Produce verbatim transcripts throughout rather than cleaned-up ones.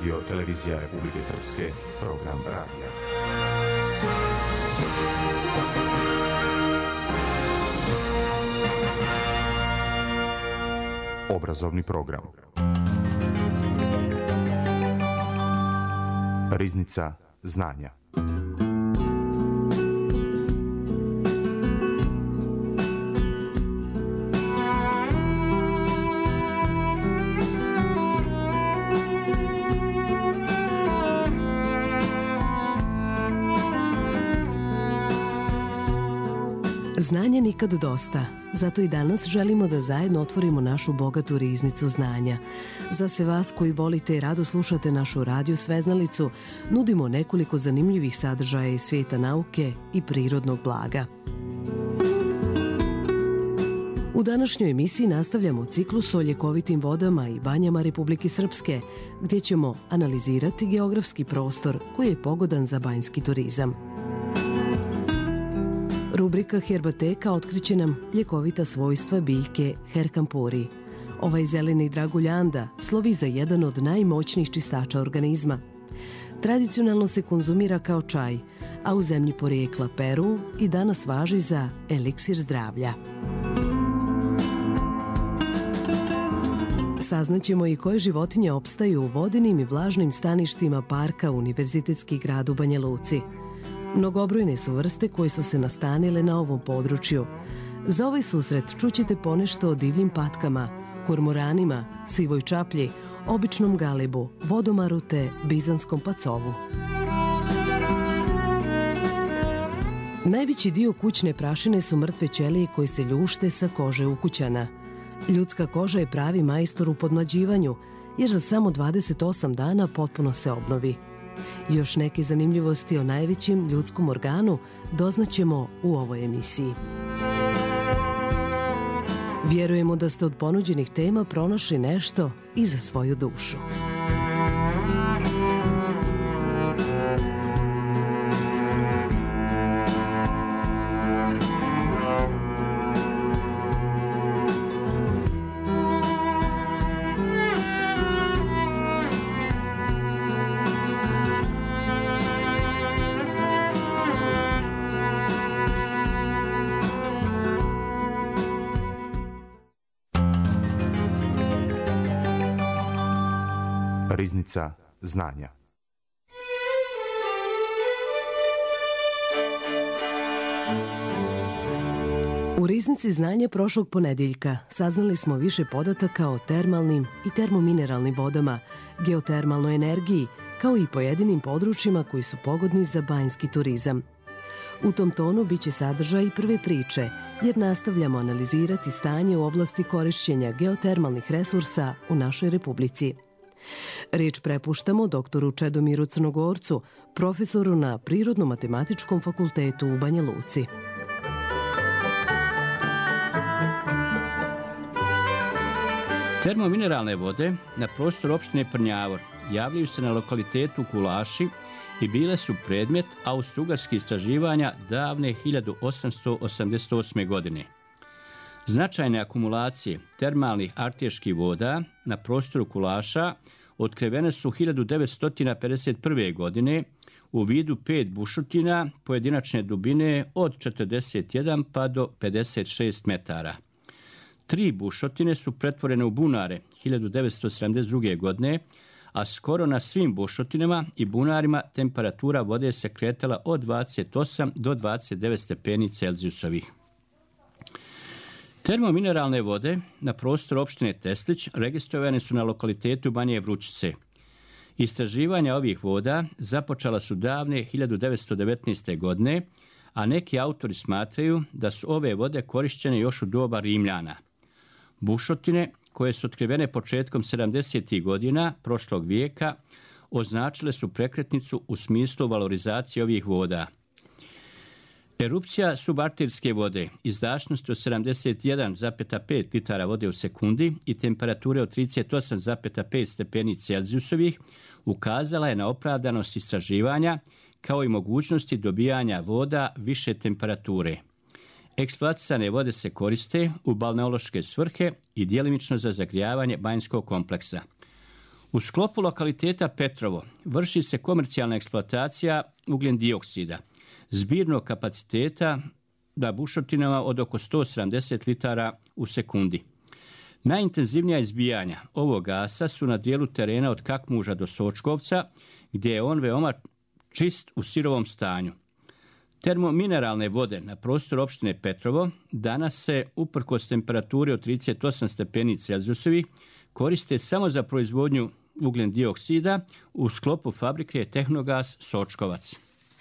Radio Televizija Republike Srpske, program radija. Obrazovni program. Riznica znanja. Znanja nikad dosta, zato i danas želimo da zajedno otvorimo našu bogatu riznicu znanja. Za sve vas koji volite i rado slušate našu radio Sveznalicu, nudimo nekoliko zanimljivih sadržaja iz svijeta nauke i prirodnog blaga. U današnjoj emisiji nastavljamo ciklus o ljekovitim vodama i banjama Republike Srpske, gdje ćemo analizirati geografski prostor koji je pogodan za banjski turizam. Rubrika Herbateka otkriće nam ljekovita svojstva biljke Herkampuri. Ovaj zeleni draguljanda slovi za jedan od najmoćnijih čistača organizma. Tradicionalno se konzumira kao čaj, a u zemlji porijekla Peru i danas važi za eliksir zdravlja. Saznaćemo i koje životinje opstaju u vodenim i vlažnim staništima parka Univerzitetski grad u Banja Luci. Mnogobrojne su vrste koje su se nastanile na ovom području. Za ovaj susret čućete ponešto o divljim patkama, kormoranima, sivoj čaplji, običnom galebu, vodomaru te bizanskom pacovu. Najveći dio kućne prašine su mrtve ćelije koje se ljušte sa kože ukućana. Ljudska koža je pravi majstor u podmlađivanju, jer za samo dvadeset osam dana potpuno se obnovi. Još neke zanimljivosti o najvećem ljudskom organu doznaćemo u ovoj emisiji. Vjerujemo da ste od ponuđenih tema pronašli nešto i za svoju dušu. Riznica znanja. U Riznici znanja prošlog ponedjeljka saznali smo više podataka o termalnim i termomineralnim vodama, geotermalnoj energiji, kao i pojedinim područjima koji su pogodni za banjski turizam. U tom tonu biće sadržaj i prve priče, jer nastavljamo analizirati stanje u oblasti korišćenja geotermalnih resursa u našoj Republici. Riječ prepuštamo doktoru Čedomiru Crnogorcu, profesoru na Prirodno-matematičkom fakultetu u Banja Luci. Termomineralne vode na prostoru opštine Prnjavor javljaju se na lokalitetu Kulaši i bile su predmet austrougarskih istraživanja davne hiljadu osamsto osamdeset osme. godine. Značajne akumulacije termalnih arteških voda na prostoru Kulaša otkrivene su hiljadu devetsto pedeset prve. godine u vidu pet bušotina pojedinačne dubine od četrdeset jedan pa do pedeset šest metara. Tri bušotine su pretvorene u bunare hiljadu devetsto sedamdeset druge. godine, a skoro na svim bušotinama i bunarima temperatura vode se kretala od dvadeset osam do dvadeset devet stepeni Celzijusovih. Termomineralne vode na prostoru opštine Teslić registrovane su na lokalitetu Banje Vrućice. Istraživanja ovih voda započela su davne hiljadu devetsto devetnaeste. godine, a neki autori smatraju da su ove vode korišćene još u doba Rimljana. Bušotine, koje su otkrivene početkom sedamdesetih godina prošlog vijeka, označile su prekretnicu u smislu valorizacije ovih voda. Erupcija subarterske vode izdašnosti od sedamdeset jedan zarez pet litara vode u sekundi i temperature od trideset osam zarez pet stepeni Celzijusovih ukazala je na opravdanost istraživanja kao i mogućnosti dobijanja voda više temperature. Eksploatisane vode se koriste u balneološke svrhe i djelimično za zagrijavanje banjskog kompleksa. U sklopu lokaliteta Petrovo vrši se komercijalna eksploatacija ugljen dioksida, zbirnog kapaciteta na bušotinama od oko sto sedamdeset litara u sekundi. Najintenzivnija izbijanja ovog gasa su na dijelu terena od Kakmuža do Sočkovca, gdje je on veoma čist u sirovom stanju. Termomineralne vode na prostoru opštine Petrovo danas se, uprkos temperaturi od trideset osam stepeni Celzijusovih, koriste samo za proizvodnju ugljen dioksida u sklopu fabrike Tehnogas Sočkovac.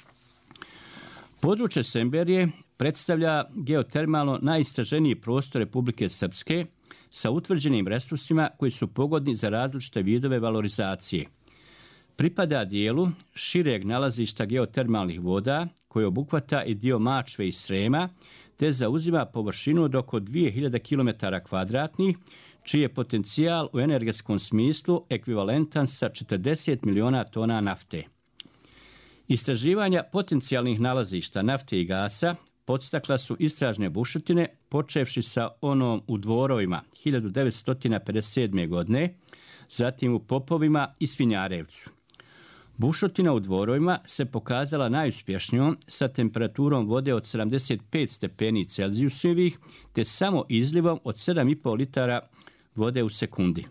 Područje Semberije predstavlja geotermalno najistraženiji prostor Republike Srpske sa utvrđenim resursima koji su pogodni za različite vidove valorizacije. Pripada dijelu šireg nalazišta geotermalnih voda koji obuhvata i dio Mačve i Srema, te zauzima površinu od oko dvije hiljade kilometara kvadratnih, čiji je potencijal u energetskom smislu ekvivalentan sa četrdeset miliona tona nafte. Istraživanja potencijalnih nalazišta nafte i gasa podstakla su istražne bušotine, počevši sa onom u Dvorovima hiljadu devetsto pedeset sedme. godine, zatim u Popovima i Svinjarevcu. Bušotina u Dvorovima se pokazala najuspješnijom sa temperaturom vode od sedamdeset pet stepeni Celzijusovih, te samo izlivom od sedam i pol litara vode u sekundi.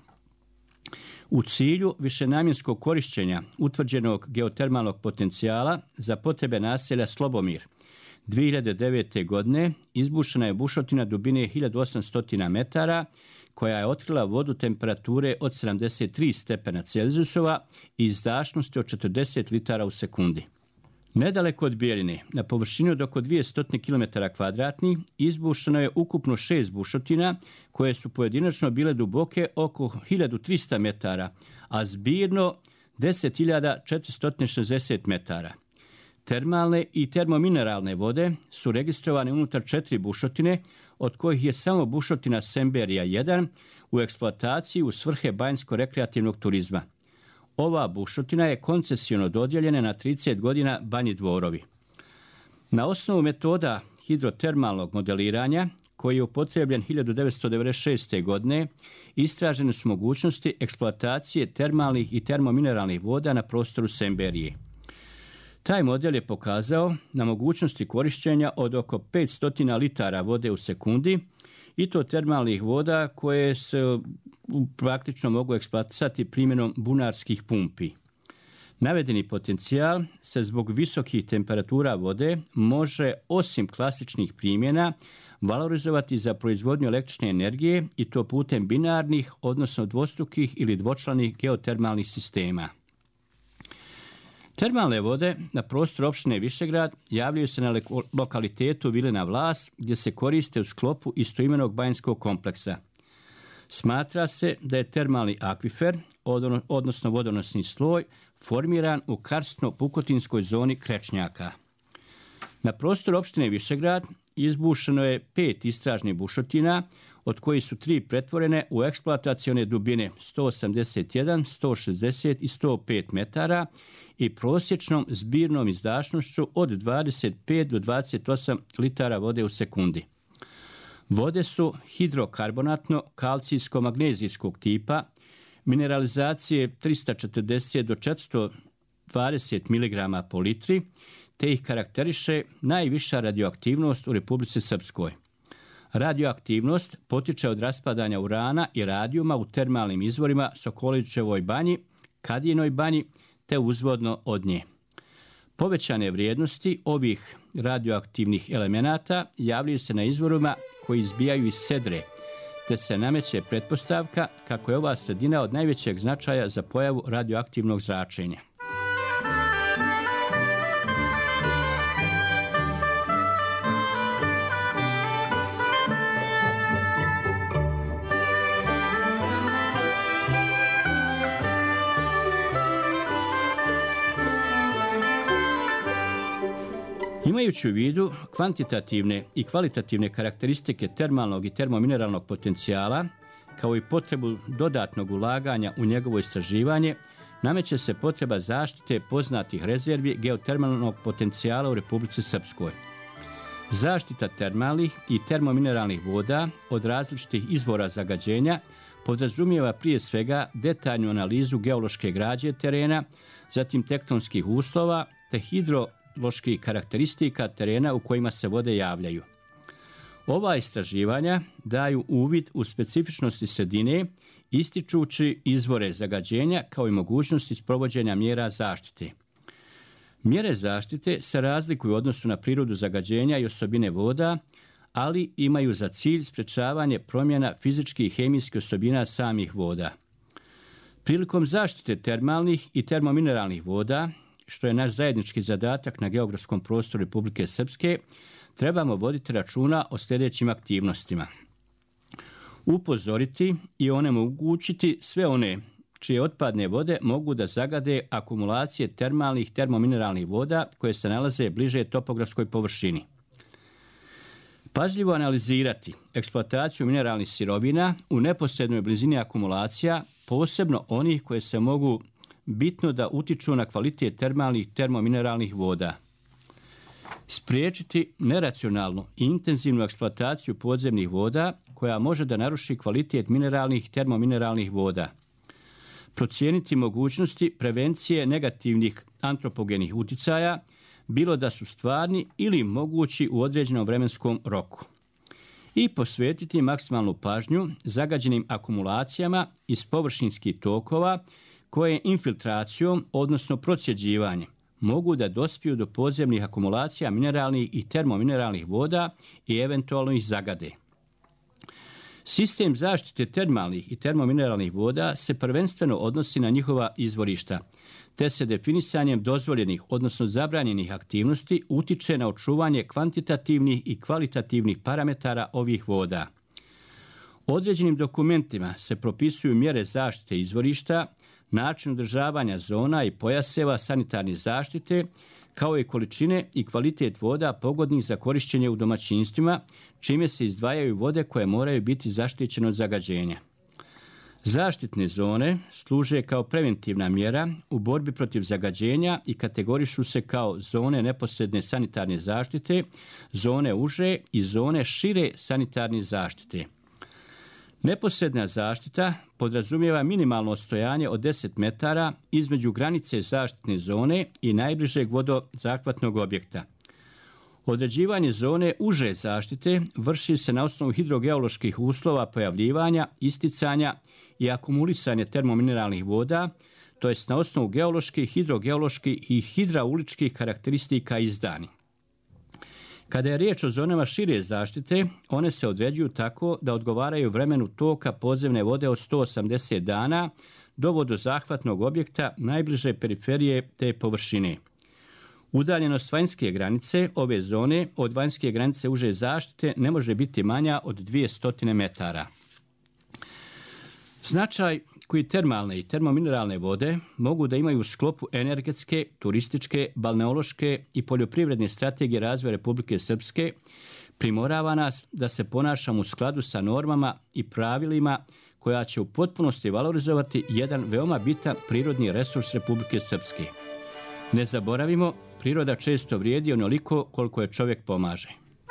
U cilju višenamjenskog korišćenja utvrđenog geotermalnog potencijala za potrebe naselja Slobomir dvije hiljade devete. godine izbušena je bušotina dubine hiljadu osamsto metara, koja je otkrila vodu temperature od sedamdeset tri stepena Celzijusova i izdašnosti od četrdeset litara u sekundi. Nedaleko od Bjeline, na površini od oko dvjesto kilometara kvadratnih, izbušeno je ukupno šest bušotina, koje su pojedinačno bile duboke oko hiljadu trista metara, a zbirno deset hiljada četiristo šezdeset metara. Termalne i termomineralne vode su registrovane unutar četiri bušotine, od kojih je samo bušotina Semberija jedan u eksploataciji u svrhe banjsko-rekreativnog turizma. Ova bušotina je koncesijono dodijeljena na trideset godina Banji Dvorovi. Na osnovu metoda hidrotermalnog modeliranja, koji je upotrebljen hiljadu devetsto devedeset šeste. godine, istražene su mogućnosti eksploatacije termalnih i termomineralnih voda na prostoru Semberije. Taj model je pokazao na mogućnosti korištenja od oko petsto litara vode u sekundi, i to termalnih voda koje se praktično mogu eksploatisati primjenom bunarskih pumpi. Navedeni potencijal se zbog visokih temperatura vode može, osim klasičnih primjena, valorizovati za proizvodnju električne energije, i to putem binarnih, odnosno dvostrukih ili dvočlanih geotermalnih sistema. Termalne vode na prostoru opštine Višegrad javljaju se na lokalitetu Vilina Vlas, gdje se koriste u sklopu istoimenog banjskog kompleksa. Smatra se da je termalni akvifer, odnosno vodonosni sloj, formiran u karstno-pukotinskoj zoni Krečnjaka. Na prostoru opštine Višegrad izbušeno je pet istražnih bušotina, od kojih su tri pretvorene u eksploatacione dubine sto osamdeset jedan, sto šezdeset i sto pet metara i prosječnom zbirnom izdašnošću od dvadeset pet do dvadeset osam litara vode u sekundi. Vode su hidrokarbonatno-kalcijsko-magnezijskog tipa, mineralizacije trista četrdeset do četiristo dvadeset miligrama po litri, te ih karakteriše najviša radioaktivnost u Republici Srpskoj. Radioaktivnost potiče od raspadanja urana i radijuma u termalnim izvorima Sokolićevoj banji, Kadijinoj banji, te uzvodno od nje. Povećane vrijednosti ovih radioaktivnih elemenata javljaju se na izvorima koji izbijaju iz sedre, te se nameće pretpostavka kako je ova sredina od najvećeg značaja za pojavu radioaktivnog zračenja. Imajući u vidu kvantitativne i kvalitativne karakteristike termalnog i termomineralnog potencijala, kao i potrebu dodatnog ulaganja u njegovo istraživanje, nameće se potreba zaštite poznatih rezervi geotermalnog potencijala u Republici Srpskoj. Zaštita termalnih i termomineralnih voda od različitih izvora zagađenja podrazumijeva prije svega detaljnu analizu geološke građe terena, zatim tektonskih uslova te hidroloških karakteristika terena u kojima se vode javljaju. Ova istraživanja daju uvid u specifičnosti sredine, ističući izvore zagađenja kao i mogućnosti sprovođenja mjera zaštite. Mjere zaštite se razlikuju u odnosu na prirodu zagađenja i osobine voda, ali imaju za cilj sprečavanje promjena fizičkih i hemijskih osobina samih voda. Prilikom zaštite termalnih i termomineralnih voda, što je naš zajednički zadatak na geografskom prostoru Republike Srpske, trebamo voditi računa o sljedećim aktivnostima. Upozoriti i onemogućiti sve one čije otpadne vode mogu da zagade akumulacije termalnih i termomineralnih voda koje se nalaze bliže topografskoj površini. Pažljivo analizirati eksploataciju mineralnih sirovina u neposrednoj blizini akumulacija, posebno onih koje se mogu bitno da utiču na kvalitet termalnih i termomineralnih voda. Spriječiti neracionalnu i intenzivnu eksploataciju podzemnih voda koja može da naruši kvalitet mineralnih i termomineralnih voda. Procijeniti mogućnosti prevencije negativnih antropogenih uticaja, bilo da su stvarni ili mogući u određenom vremenskom roku. I posvetiti maksimalnu pažnju zagađenim akumulacijama iz površinskih tokova koje infiltracijom, odnosno procjeđivanjem, mogu da dospiju do podzemnih akumulacija mineralnih i termomineralnih voda i eventualno ih zagade. Sistem zaštite termalnih i termomineralnih voda se prvenstveno odnosi na njihova izvorišta, te se definisanjem dozvoljenih, odnosno zabranjenih aktivnosti utiče na očuvanje kvantitativnih i kvalitativnih parametara ovih voda. Određenim dokumentima se propisuju mjere zaštite izvorišta, način održavanja zona i pojaseva sanitarne zaštite, kao i količine i kvalitet voda pogodnih za korišćenje u domaćinstvima, čime se izdvajaju vode koje moraju biti zaštićene od zagađenja. Zaštitne zone služe kao preventivna mjera u borbi protiv zagađenja i kategorišu se kao zone neposredne sanitarne zaštite, zone uže i zone šire sanitarne zaštite. Neposredna zaštita podrazumijeva minimalno odstojanje od deset metara između granice zaštitne zone i najbližeg vodozahvatnog objekta. Određivanje zone uže zaštite vrši se na osnovu hidrogeoloških uslova pojavljivanja, isticanja i akumulisanja termomineralnih voda, to jest na osnovu geoloških, hidrogeoloških i hidrauličkih karakteristika izdani. Kada je riječ o zonama šire zaštite, one se određuju tako da odgovaraju vremenu toka podzemne vode od sto osamdeset dana do vodozahvatnog objekta najbliže periferije te površine. Udaljenost vanjske granice ove zone od vanjske granice uže zaštite ne može biti manja od dvjesto metara. Značaj koji termalne i termomineralne vode mogu da imaju u sklopu energetske, turističke, balneološke i poljoprivredne strategije razvoja Republike Srpske primorava nas da se ponašamo u skladu sa normama i pravilima koja će u potpunosti valorizovati jedan veoma bitan prirodni resurs Republike Srpske. Ne zaboravimo, priroda često vrijedi onoliko koliko je čovjek pomaže.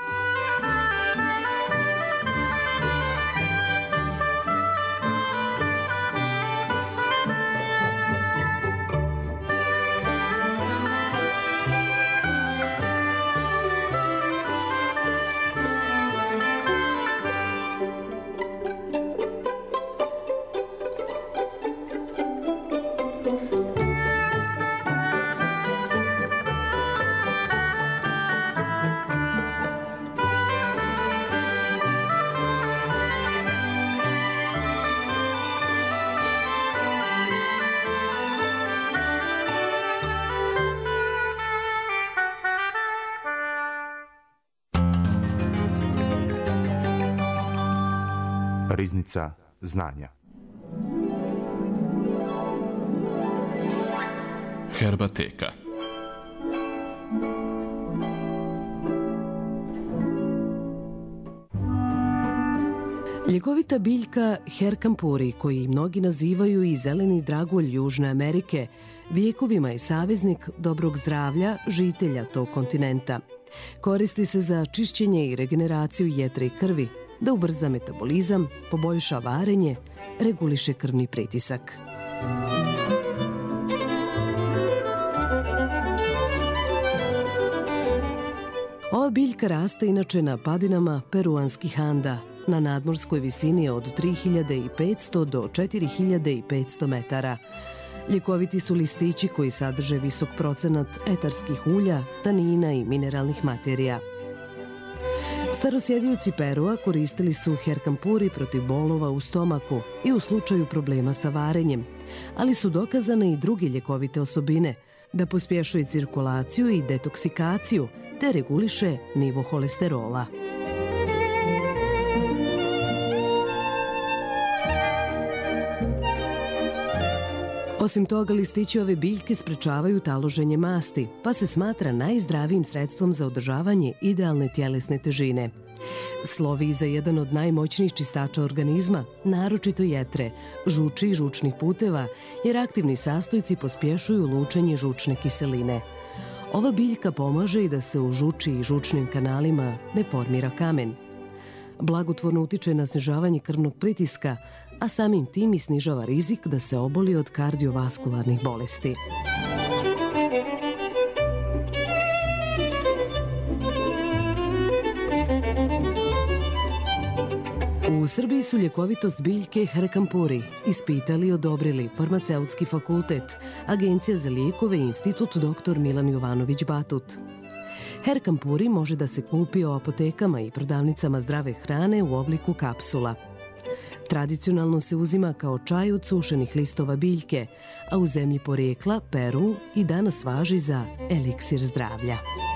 Riznica znanja. Herbateka. Ljekovita biljka herkampuri, koji mnogi nazivaju i zeleni dragulj Južne Amerike, vijekovima je saveznik dobrog zdravlja žitelja tog kontinenta. Koristi se za čišćenje i regeneraciju jetre i krvi, da ubrza metabolizam, poboljša varenje, reguliše krvni pritisak. Ova biljka raste inače na padinama peruanskih Anda, na nadmorskoj visini od tri hiljade petsto do četiri hiljade petsto metara. Ljekoviti su listići koji sadrže visok procenat etarskih ulja, tanina i mineralnih materija. Starosjedioci Perua koristili su herkampuri protiv bolova u stomaku i u slučaju problema sa varenjem, ali su dokazane i druge ljekovite osobine, da pospješuje cirkulaciju i detoksikaciju, te reguliše nivo holesterola. Osim toga, listići ove biljke sprečavaju taloženje masti, pa se smatra najzdravijim sredstvom za održavanje idealne tjelesne težine. Slovi za jedan od najmoćnijih čistača organizma, naročito jetre, žuči i žučnih puteva, jer aktivni sastojci pospješuju lučenje žučne kiseline. Ova biljka pomaže i da se u žuči i žučnim kanalima ne formira kamen. Blagotvorno utiče na snižavanje krvnog pritiska, a samim tim i snižava rizik da se oboli od kardiovaskularnih bolesti. U Srbiji su ljekovitost biljke herkampuri ispitali i odobrili Farmaceutski fakultet, Agencija za lijekove i Institut doktor Milan Jovanović Batut. Herkampuri može da se kupi u apotekama i prodavnicama zdrave hrane u obliku kapsula. Tradicionalno se uzima kao čaj od sušenih listova biljke, a u zemlji porijekla, Peru, i danas važi za eliksir zdravlja.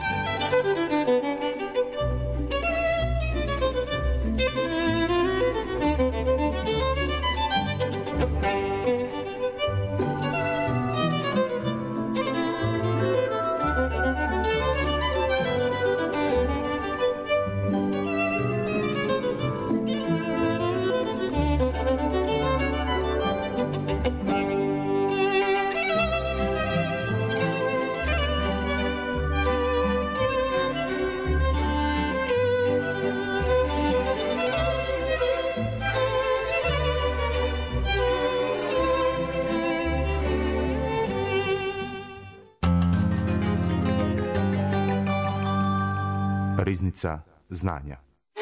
Riznica znanja.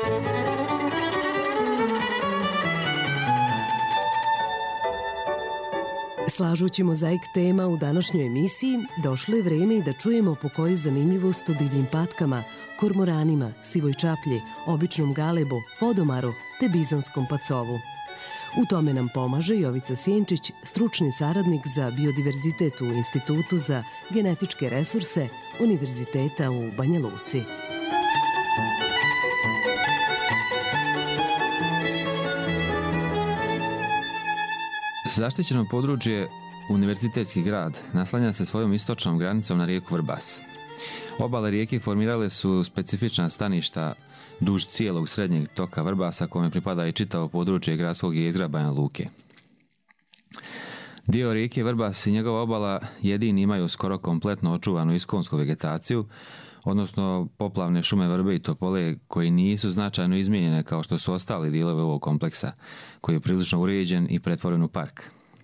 Slažući mozaik tema u današnjoj emisiji, došlo je vreme i da čujemo po koju zanimljivost o divljim patkama, kormoranima, sivoj čaplji, običnom galebu, vodomaru te bizanskom pacovu. U tome nam pomaže Jovica Sjenčić, stručni saradnik za biodiverzitet u Institutu za genetičke resurse Univerziteta u Banja Luci. Zaštićeno područje Univerzitetski grad naslanja se svojom istočnom granicom na rijeku Vrbas. Obale rijeke formirale su specifična staništa duž cijelog srednjeg toka Vrbasa, kome pripada i čitavo područje gradskog jezgra Banja Luke. Dio rijeke Vrbas i njegova obala jedini imaju skoro kompletno očuvanu iskonsku vegetaciju, odnosno poplavne šume vrbe i topole koji nisu značajno izmijenjene kao što su ostali dijelovi ovog kompleksa, koji je prilično uređen i pretvoren u park.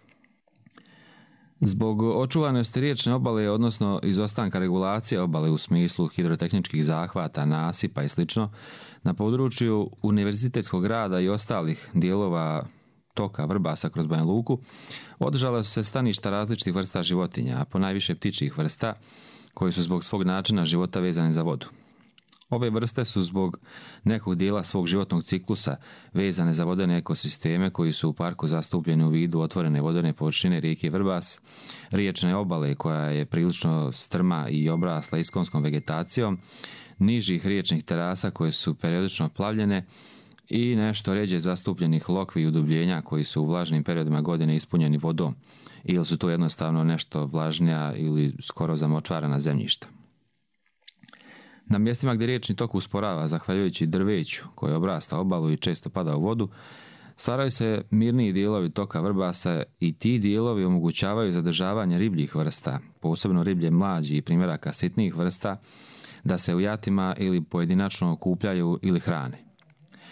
Zbog očuvanosti riječne obale, odnosno izostanka regulacije obale u smislu hidrotehničkih zahvata, nasipa i sl., na području Univerzitetskog grada i ostalih dijelova toka Vrbasa kroz Banja Luku održala su se staništa različitih vrsta životinja, a ponajviše ptičjih vrsta, koji su zbog svog načina života vezani za vodu. Ove vrste su zbog nekog dijela svog životnog ciklusa vezane za vodene ekosisteme koji su u parku zastupljeni u vidu otvorene vodene površine rijeke Vrbas, riječne obale koja je prilično strma i obrasla iskonskom vegetacijom, nižih riječnih terasa koje su periodično plavljene i nešto rjeđe zastupljenih lokvi i udubljenja koji su u vlažnim periodima godine ispunjeni vodom ili su to jednostavno nešto vlažnija ili skoro zamočvarana zemljišta. Na mjestima gdje riječni tok usporava, zahvaljujući drveću koje obrasta obalu i često pada u vodu, stvaraju se mirniji dijelovi toka Vrbasa i ti dijelovi omogućavaju zadržavanje ribljih vrsta, posebno riblje mlađi i primjeraka sitnijih vrsta, da se u jatima ili pojedinačno okupljaju ili hrane.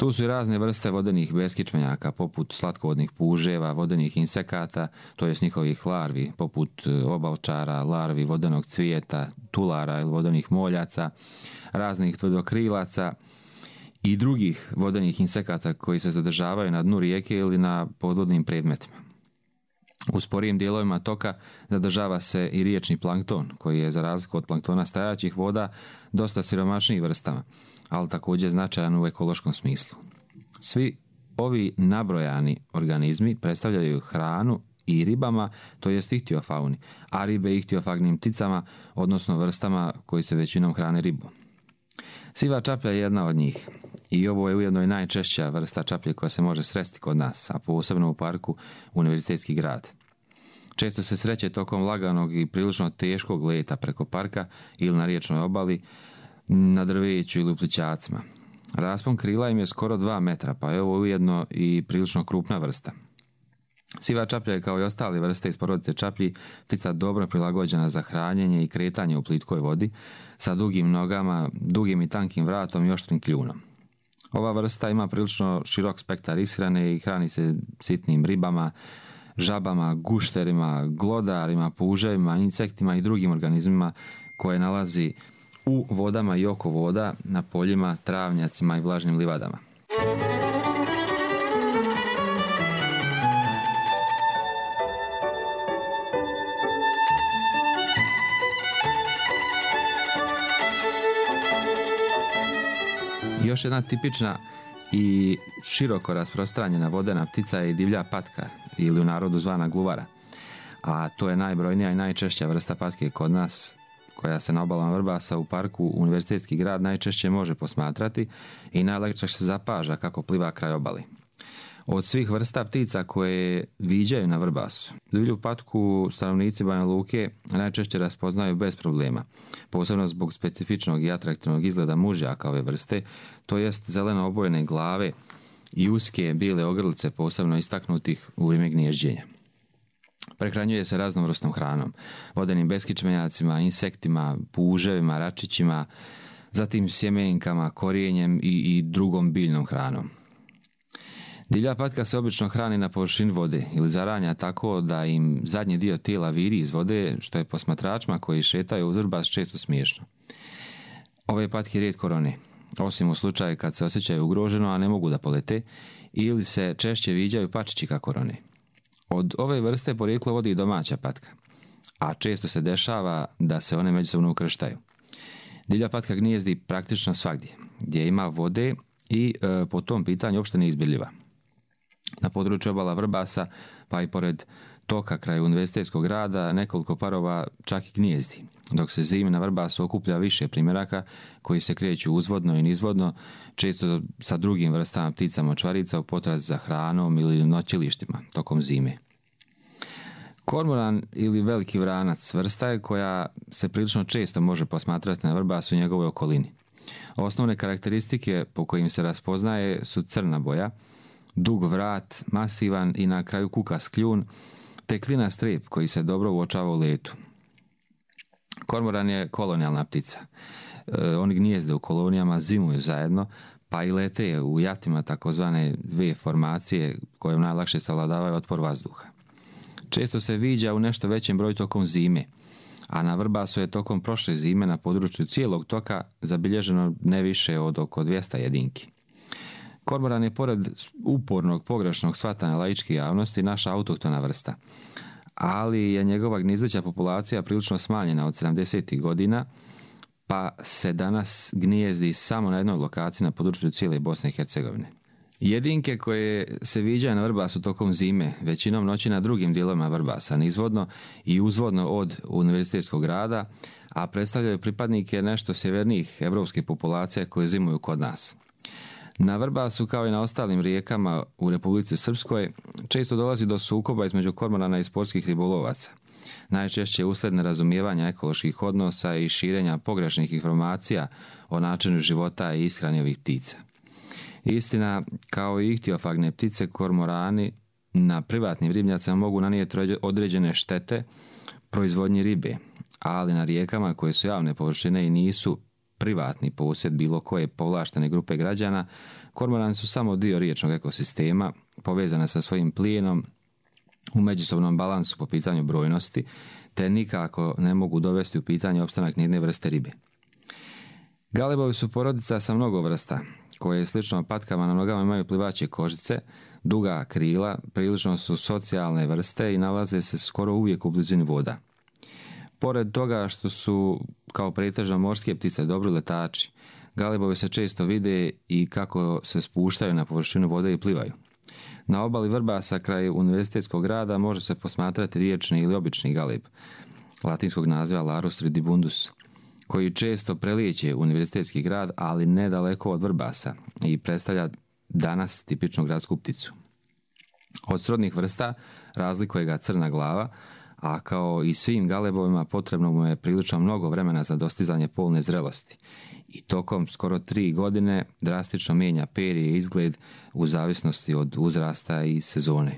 Tu su i razne vrste vodenih beskičmenjaka, poput slatkovodnih puževa, vodenih insekata, to jest njihovih larvi, poput obalčara, larvi vodenog cvijeta, tulara ili vodenih moljaca, raznih tvrdokrilaca i drugih vodenih insekata koji se zadržavaju na dnu rijeke ili na podvodnim predmetima. U sporijim dijelovima toka zadržava se i riječni plankton, koji je za razliku od planktona stajaćih voda dosta siromašnijih vrstama, ali također značajan u ekološkom smislu. Svi ovi nabrojani organizmi predstavljaju hranu i ribama, to jest ihtiofauni, a ribe ihtiofagnim pticama, odnosno vrstama koji se većinom hrane ribu. Siva čaplja je jedna od njih i ovo je ujedno i najčešća vrsta čaplje koja se može sresti kod nas, a posebno u parku Univerzitetski grad. Često se sreće tokom laganog i prilično teškog leta preko parka ili na riječnoj obali, na drveću ili u plićacima. Raspon krila im je skoro dva metra, pa je ovo ujedno i prilično krupna vrsta. Siva čaplja je kao i ostale vrste iz porodice čaplji ptica dobro prilagođena za hranjenje i kretanje u plitkoj vodi sa dugim nogama, dugim i tankim vratom i oštrim kljunom. Ova vrsta ima prilično širok spektar ishrane i hrani se sitnim ribama, žabama, gušterima, glodarima, puževima, insektima i drugim organizmima koje nalazi u vodama i oko voda, na poljima, travnjacima i vlažnim livadama. Još jedna tipična i široko rasprostranjena vodena ptica je divlja patka ili u narodu zvana gluvara, a to je najbrojnija i najčešća vrsta patke kod nas koja se na obalama Vrbasa u parku Univerzitetski grad najčešće može posmatrati i najlakše se zapaža kako pliva kraj obali. Od svih vrsta ptica koje viđaju na Vrbasu, divlju patku stanovnici Banja Luke najčešće raspoznaju bez problema, posebno zbog specifičnog i atraktivnog izgleda mužjaka ove vrste, to jest zeleno obojene glave i uske bijele ogrlice posebno istaknutih u vrijeme gnježđenja. Prehranjuje se raznovrsnom hranom, vodenim beskičmenjacima, insektima, puževima, račićima, zatim sjemenkama, korijenjem i, i drugom biljnom hranom. Divlja patka se obično hrani na površini vode ili zaranja tako da im zadnji dio tijela viri iz vode, što je posmatračima koji šetaju uz Vrbas često smiješno. Ove patke rijetko rone, osim u slučaju kad se osjećaju ugroženo, a ne mogu da polete, ili se češće viđaju pačići kako rone. Od ove vrste porijeklo vodi i domaća patka, a često se dešava da se one međusobno ukrštaju. Divlja patka gnijezdi praktično svagdje, gdje ima vode i e, po tom pitanju uopšte neizbirljiva. Na području obala Vrbasa, pa i pored toka kraj Univerzitetskog grada, nekoliko parova čak i gnijezdi, dok se zimi na Vrbasu okuplja više primjeraka koji se kreću uzvodno i nizvodno, često sa drugim vrstama ptica močvarica u potrazi za hranom ili noćilištima tokom zime. Kormoran ili veliki vranac vrsta je koja se prilično često može posmatrati na Vrbasu i njegovoj okolini. Osnovne karakteristike po kojim se raspoznaje su crna boja, dug vrat, masivan i na kraju kukas kljun, te klinast strep koji se dobro uočava u letu. Kormoran je kolonijalna ptica. E, oni gnijezde u kolonijama, zimuju zajedno, pa i lete u jatima takozvane V formacije kojom najlakše savladavaju otpor vazduha. Često se viđa u nešto većem broju tokom zime, a na Vrbasu je tokom prošle zime na području cijelog toka zabilježeno ne više od oko dvjesto jedinki. Kormoran je pored upornog pogrešnog shvatanja laičke javnosti naša autohtona vrsta, ali je njegova gnizdeća populacija prilično smanjena od sedamdesetih godina, pa se danas gnijezdi samo na jednoj lokaciji na području cijele Bosne i Hercegovine. Jedinke koje se viđaju na Vrbasu tokom zime većinom noći na drugim dijelovima Vrbasa, nizvodno i uzvodno od Univerzitetskog grada, a predstavljaju pripadnike nešto sjevernijih evropskih populacija koje zimuju kod nas. Na Vrbasu, kao i na ostalim rijekama u Republici Srpskoj, često dolazi do sukoba između kormorana i sportskih ribolovaca. Najčešće usled nerazumijevanja ekoloških odnosa i širenja pogrešnih informacija o načinu života i ishrani ovih ptica. Istina, kao i ihtiofagne ptice, kormorani na privatnim ribnjacima mogu nanijeti određene štete proizvodnji ribe, ali na rijekama koje su javne površine i nisu privatni posjed bilo koje povlaštene grupe građana, Kormorani su samo dio riječnog ekosistema, povezane sa svojim plijenom, u međusobnom balansu po pitanju brojnosti, te nikako ne mogu dovesti u pitanje opstanak nijedne vrste ribe. Galebovi su porodica sa mnogo vrsta, koje slično patkama na nogama imaju plivaće kožice, duga krila, prilično su socijalne vrste i nalaze se skoro uvijek u blizini voda. Pored toga što su kao pretežno morske ptice dobri letači, galebovi se često vide i kako se spuštaju na površinu vode i plivaju. Na obali Vrbasa kraj univerzitetskog grada može se posmatrati riječni ili obični galeb, latinskog naziva Larus ridibundus, koji često prelijeće univerzitetski grad, ali nedaleko od Vrbasa i predstavlja danas tipičnu gradsku pticu. Od srodnih vrsta razlikuje ga crna glava, a kao i svim galebovima potrebno mu je prilično mnogo vremena za dostizanje polne zrelosti i tokom skoro tri godine drastično mijenja perje i izgled u zavisnosti od uzrasta i sezone.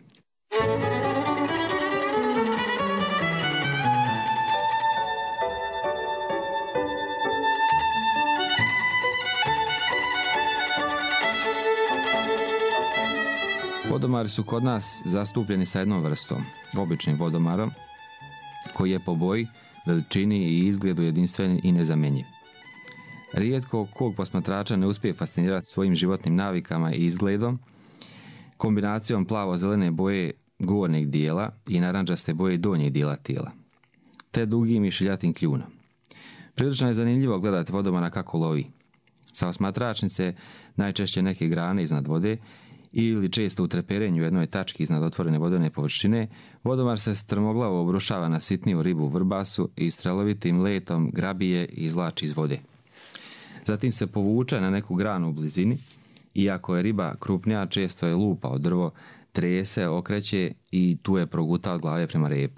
Vodomari su kod nas zastupljeni sa jednom vrstom, običnim vodomarom, koji je po boji, veličini i izgledu jedinstven i nezamjenjiv. Rijetko kog posmatrača ne uspije fascinirati svojim životnim navikama i izgledom, kombinacijom plavo-zelene boje gornjeg dijela i narančaste boje donjeg dijela tijela, te dugim i šiljatim kljunom. Prilično je zanimljivo gledati vodomara kako lovi. Sa osmatračnice najčešće neke grane iznad vode ili često u treperenju u jednoj tački iznad otvorene vodene površine, vodomar se strmoglavo obrušava na sitniju ribu u Vrbasu i strelovitim letom grabije i izvlači iz vode. Zatim se povuče na neku granu u blizini, iako je riba krupnija, često je lupa od drvo, trese, okreće i tu je proguta od glave prema repu.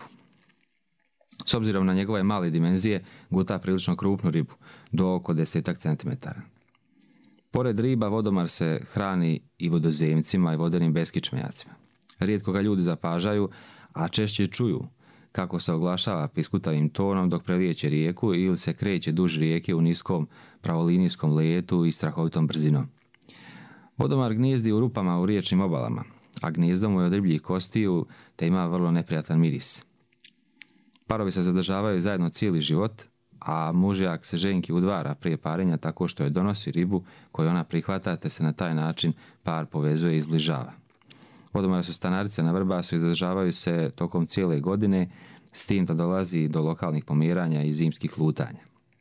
S obzirom na njegove male dimenzije, guta prilično krupnu ribu, do oko desetak centimetara. Pored riba, vodomar se hrani i vodozemcima i vodenim beskičmenjacima. Rijetko ga ljudi zapažaju, a češće čuju kako se oglašava piskutavim tonom dok prelijeće rijeku ili se kreće duž rijeke u niskom pravolinijskom letu i strahovitom brzinom. Vodomar gnijezdi u rupama u riječnim obalama, a gnijezdo mu je od ribljih kostiju te ima vrlo neprijatan miris. Parovi se zadržavaju zajedno cijeli život, a mužjak se ženki udvara prije parenja tako što je donosi ribu koju ona prihvata te se na taj način par povezuje i zbližava. Vodomari su stanarice na Vrbasu i zadržavaju se tokom cijele godine, s tim da dolazi do lokalnih pomiranja i zimskih lutanja.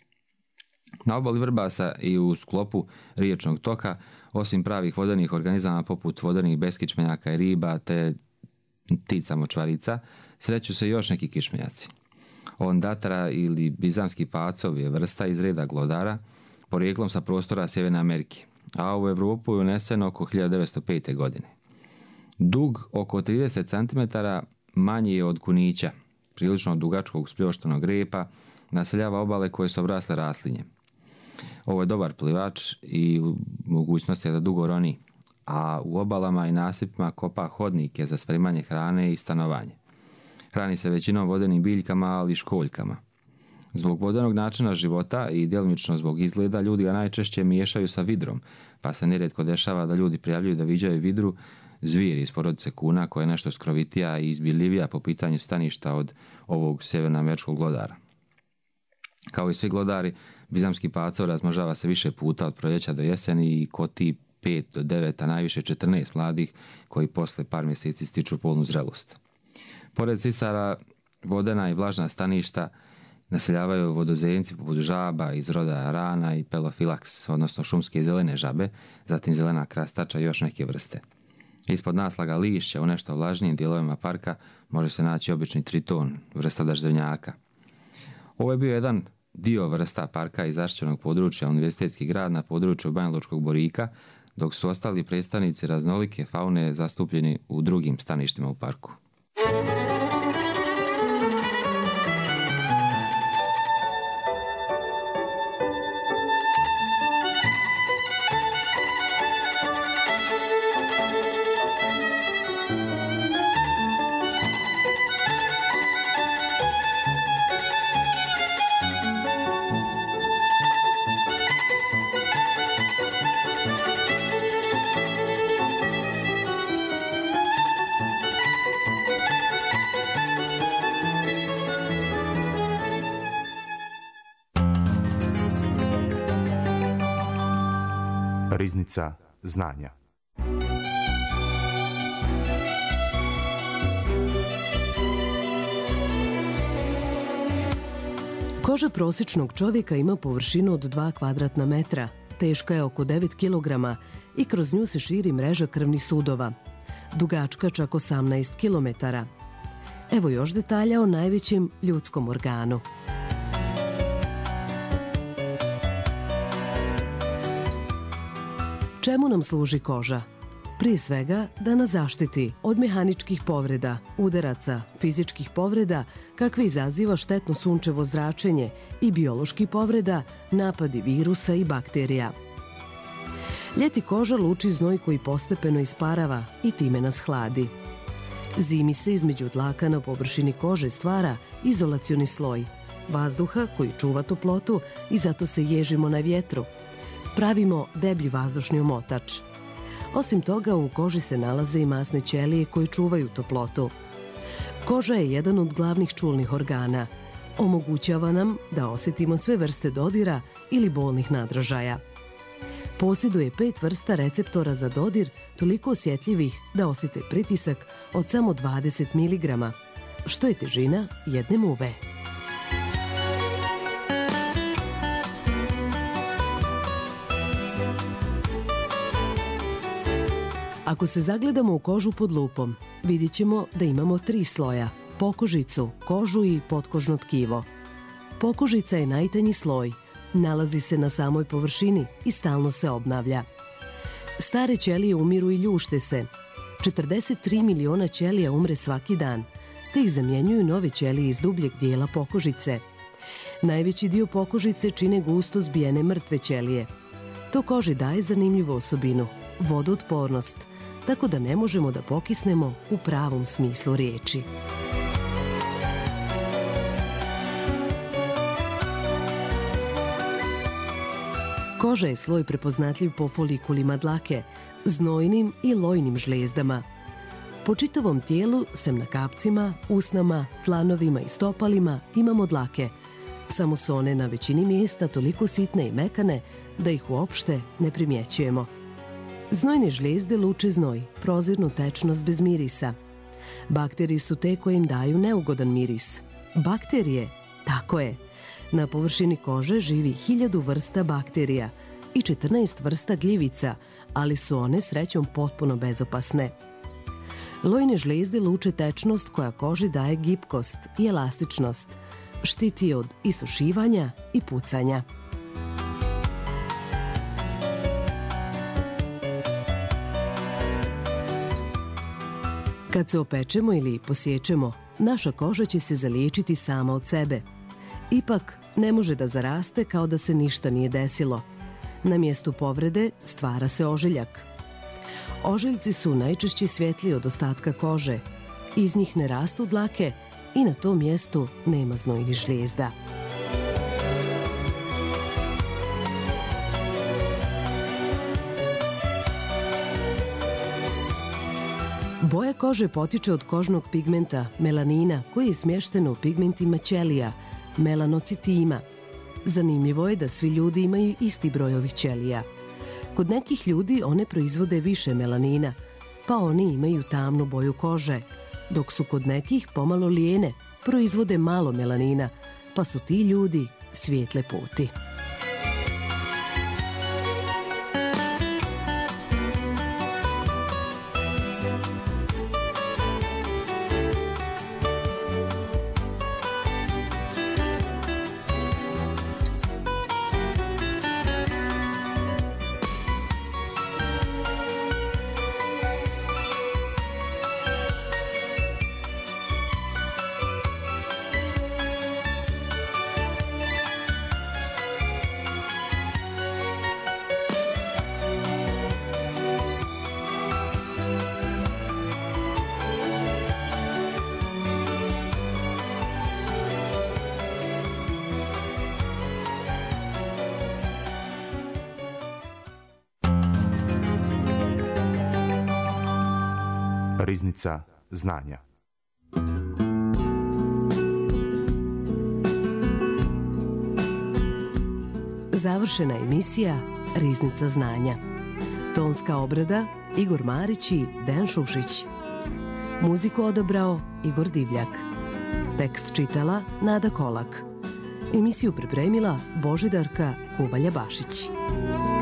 Na obali Vrbasa i u sklopu riječnog toka, osim pravih vodenih organizama poput vodenih beskičmenjaka i riba te ptica močvarica, sreću se još neki kišmenjaci. Ondatara ili bizamski pacov je vrsta iz reda glodara, porijeklom sa prostora Sjeverne Amerike, a u Europu je unesen oko hiljadu devetsto pete. godine. Dug oko trideset centimetara, manji je od kunića, prilično dugačkog spljoštenog repa, naseljava obale koje su obrasle raslinjem. Ovo je dobar plivač i mogućnost je da dugo roni, a u obalama i nasipima kopa hodnike za spremanje hrane i stanovanje. Hrani se većinom vodenim biljkama, ali i školjkama. Zbog vodenog načina života i djelomično zbog izgleda, ljudi ga najčešće miješaju sa vidrom, pa se nerijetko dešava da ljudi prijavljuju da viđaju vidru, zvijeri iz porodice kuna koja je nešto skrovitija i izbiljivija po pitanju staništa od ovog sjevernoameričkog glodara. Kao i svi glodari, bizamski pacov razmnožava se više puta od proljeća do jeseni i koti pet do devet, a najviše četrnaest mladih koji posle par mjeseci stiču polnu zrelost. Pored sisara, vodena i vlažna staništa naseljavaju vodozemci poput žaba iz roda rana i pelofilaks, odnosno šumske zelene žabe, zatim zelena krastača i još neke vrste. Ispod naslaga lišća u nešto vlažnijim dijelovima parka može se naći obični triton, vrsta daždevnjaka. Ovo je bio jedan dio vrsta parka i zaštićenog područja Univerzitetski grad na području Banjalučkog Borika, dok su ostali predstavnici raznolike faune zastupljeni u drugim staništima u parku. Riznica znanja. Koža prosječnog čovjeka ima površinu od dva kvadratna metra, teška je oko devet kilograma i kroz nju se širi mreža krvnih sudova. Dugačka čak osamnaest kilometara. Evo još detalja o najvećem ljudskom organu. Čemu nam služi koža? Prije svega da nas zaštiti od mehaničkih povreda, udaraca, fizičkih povreda kakve izaziva štetno sunčevo zračenje i bioloških povreda, napadi virusa i bakterija. Ljeti koža luči znoj koji postepeno isparava i time nas hladi. Zimi se između dlaka na površini kože stvara izolacioni sloj vazduha koji čuva toplotu i zato se ježimo na vjetru. Pravimo deblji vazdušni omotač. Osim toga, u koži se nalaze i masne ćelije koje čuvaju toplotu. Koža je jedan od glavnih čulnih organa. Omogućava nam da osjetimo sve vrste dodira ili bolnih nadražaja. Posjeduje pet vrsta receptora za dodir, toliko osjetljivih da osjete pritisak od samo dvadeset miligrama, što je težina jedne muve. Ako se zagledamo u kožu pod lupom, vidjet ćemo da imamo tri sloja: pokožicu, kožu i potkožno tkivo. Pokožica je najtanji sloj, nalazi se na samoj površini i stalno se obnavlja. Stare ćelije umiru i ljušte se. četrdeset tri miliona ćelija umre svaki dan, te ih zamjenjuju nove ćelije iz dubljeg dijela pokožice. Najveći dio pokožice čine gusto zbijene mrtve ćelije. To koži daje zanimljivu osobinu – vodootpornost, tako da ne možemo da pokisnemo u pravom smislu riječi. Koža je sloj prepoznatljiv po folikulima dlake, znojnim i lojnim žlijezdama. Po čitavom tijelu, sem na kapcima, usnama, tlanovima i stopalima, imamo dlake. Samo su one na većini mjesta toliko sitne i mekane da ih uopšte ne primjećujemo. Znojne žlijezde luče znoj, prozirnu tečnost bez mirisa. Bakterije su te koje im daju neugodan miris. Bakterije? Tako je. Na površini kože živi hiljadu vrsta bakterija i četrnaest vrsta gljivica, ali su one srećom potpuno bezopasne. Lojne žlijezde luče tečnost koja koži daje gipkost i elastičnost, štiti od isušivanja i pucanja. Kad se opečemo ili posjećemo, naša koža će se zaliječiti sama od sebe. Ipak, ne može da zaraste kao da se ništa nije desilo. Na mjestu povrede stvara se ožiljak. Ožiljci su najčešće svjetliji od ostatka kože. Iz njih ne rastu dlake i na tom mjestu nema znojnih žlijezda. Boja kože potiče od kožnog pigmenta melanina koji je smješten u pigmentima ćelija, melanocitima. Zanimljivo je da svi ljudi imaju isti broj ovih ćelija. Kod nekih ljudi one proizvode više melanina, pa oni imaju tamnu boju kože, dok su kod nekih pomalo lijene, proizvode malo melanina, pa su ti ljudi svijetle puti. Riznica znanja. Završena emisija Riznica znanja. Tonska obrada Igor Marić i Dejan Šušić. Muziku odabrao Igor Divljak. Tekst čitala Nada Kolak. Emisiju pripremila Božidarka Kuvalja Bašić.